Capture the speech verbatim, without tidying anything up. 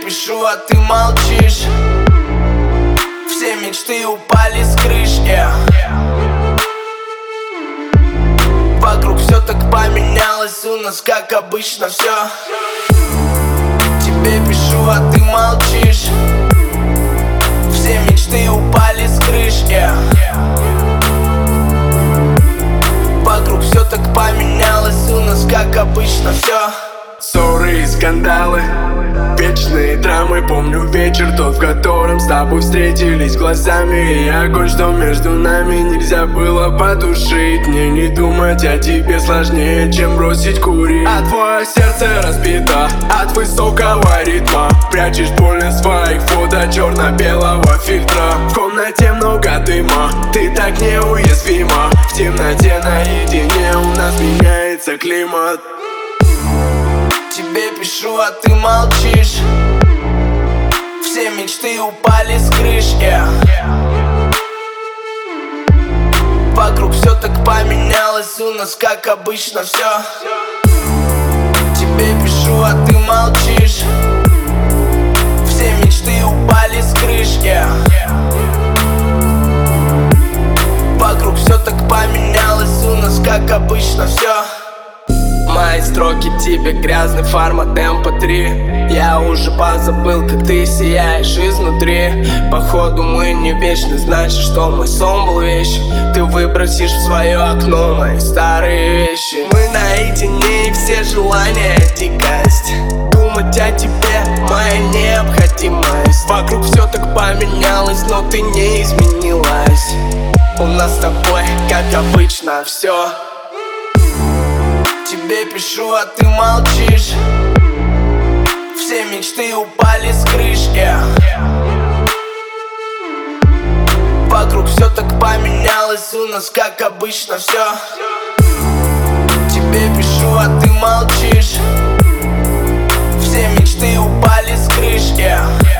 пишу, а ты молчишь. Все мечты упали с крыш, yeah. Вокруг все так поменялось, у нас как обычно все. Тебе пишу, а ты молчишь. Все мечты упали с крыш, yeah. Вокруг все так поменялось, у нас как обычно все. Ссоры и скандалы, вечные драмы. Помню вечер тот, в котором с тобой встретились глазами. И огонь, что между нами нельзя было потушить. Мне не думать о тебе сложнее, чем бросить курить. А твое сердце разбито от высокого ритма. Прячешь боль на своих фото черно-белого фильтра. В комнате много дыма, ты так неуязвима. В темноте наедине у нас меняется климат. Тебе пишу, а ты молчишь. Все мечты упали с крыш, yeah. Вокруг все так поменялось, у нас как обычно все. Тебе пишу, а ты молчишь. Все мечты упали с крыш, yeah. Вокруг все так поменялось, у нас как обычно все. Мои строки тебе грязный формат эм пэ три. Я уже позабыл, как ты сияешь изнутри. Походу мы не вечны, значит, что мой сон был вещь. Ты выбросишь в свое окно мои старые вещи. Мы наедине и все желания дикость. Думать о тебе моя необходимость. Вокруг все так поменялось, но ты не изменилась. У нас с тобой, как обычно, все. Тебе пишу, а ты молчишь. Все мечты упали с крыш, yeah. Вокруг все так поменялось, у нас как обычно все. Тебе пишу, а ты молчишь. Все мечты упали с крыш, yeah.